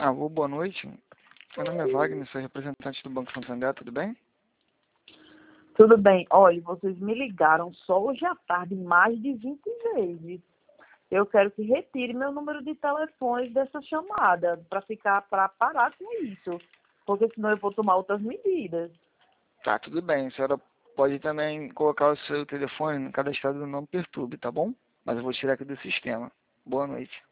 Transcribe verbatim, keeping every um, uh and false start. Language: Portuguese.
Alô, boa noite. Meu nome é Wagner, sou representante do Banco Santander, tudo bem? Tudo bem. Olha, vocês me ligaram só hoje à tarde mais de vinte vezes. Eu quero que retire meu número de telefone dessa chamada para ficar para parar com isso, porque senão eu vou tomar outras medidas. Tá, tudo bem. A senhora pode também colocar o seu telefone no cadastrado do Não Perturbe, tá bom? Mas eu vou tirar aqui do sistema. Boa noite.